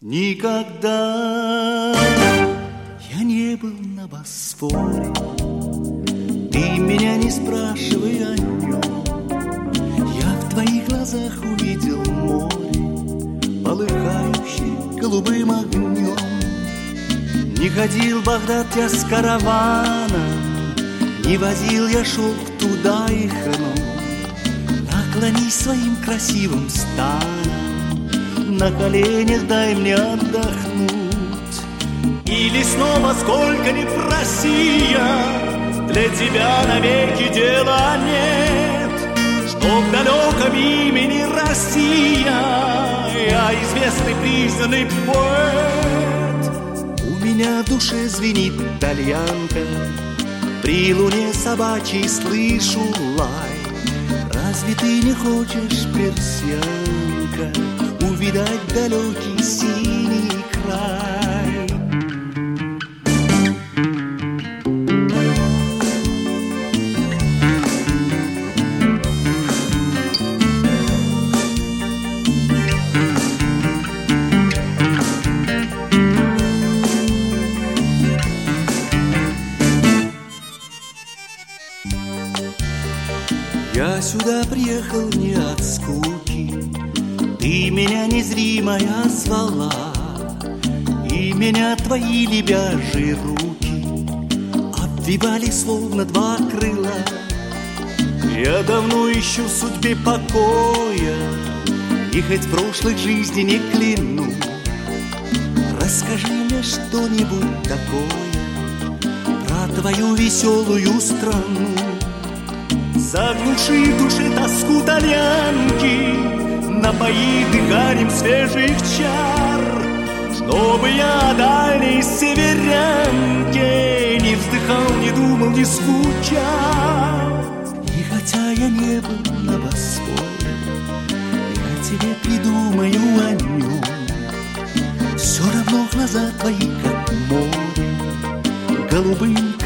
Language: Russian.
Никогда я не был на Босфоре, ты меня не спрашивай о нем. Я в твоих глазах увидел море, полыхающее голубым огнем. Не ходил в Багдад я с караваном, не возил я шелк туда и хну. Наклонись своим красивым станом, на коленях дай мне отдохнуть. Или снова сколько ни проси я, для тебя навеки дела нет. Что в далеком имени Россия, я известный признанный поэт. У меня в душе звенит тальянка, при луне собачьей слышу лай. Разве ты не хочешь, персианка, увидать далекий синий край? Я сюда приехал не от скуки, ты меня незримая звала, и меня твои лебяжьи руки обвивали словно два крыла. Я давно ищу в судьбе покоя, и хоть в прошлых жизни не кляну. Расскажи мне что-нибудь такое про твою веселую страну. Заглуши в душе тоску тальянки, напои дыханием свежих чар, чтобы я о дальней северянке не вздыхал, не думал, не скучал. И хотя я не был на Босфоре, я тебе придумаю о нем. Все равно глаза твои, как море, голубым